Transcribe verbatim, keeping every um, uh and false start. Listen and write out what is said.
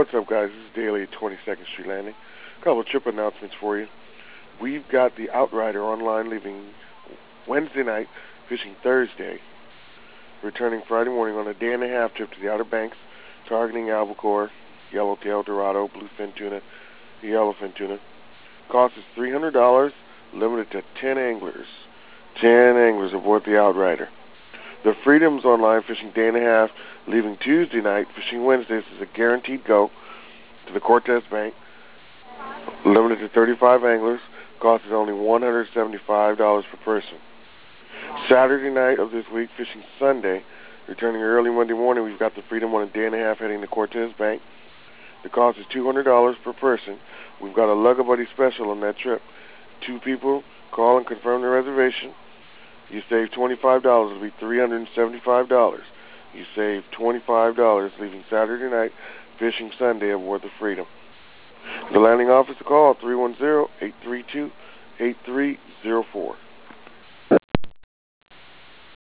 What's up, guys? This is Daily at twenty-second Street Landing. A couple of trip announcements for you. We've got the Outrider online leaving Wednesday night, fishing Thursday, returning Friday morning on a day and a half trip to the Outer Banks, targeting albacore, yellowtail, dorado, bluefin tuna, yellowfin tuna. Cost is three hundred dollars, limited to ten anglers. ten anglers aboard the Outrider. The Freedom's online fishing day and a half, leaving Tuesday night, fishing Wednesday. This is a guaranteed go to the Cortez Bank, limited to thirty-five anglers. Cost is only one hundred seventy-five dollars per person. Saturday night of this week, fishing Sunday, returning early Monday morning, we've got the Freedom on a day and a half heading to Cortez Bank. The cost is two hundred dollars per person. We've got a Lugger Buddy special on that trip. Two people, call and confirm the reservation. You save twenty-five dollars. It'll be three hundred seventy-five dollars. You save twenty-five dollars leaving Saturday night, fishing Sunday aboard the Freedom. The landing office to call three one zero, eight three two, eight three